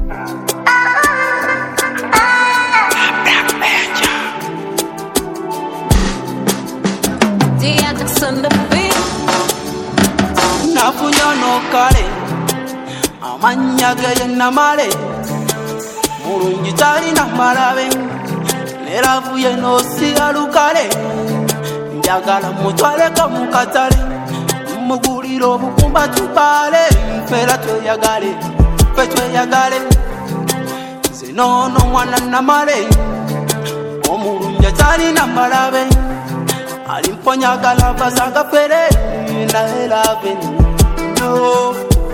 Nafunyano kale amanyage yenamale mulungi talina malabe neravuye nosi alukale njagala mutwaleka mukatale mugulira obukumba tubale fera tweyagale fe tweyagale zinono mwana namale omulungi talina malabe alimponya galava sagafere na love no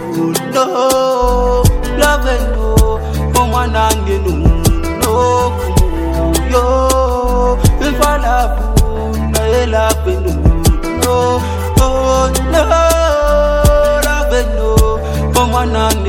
no love no omwana ngenu no yo ifala na love no no love no omwana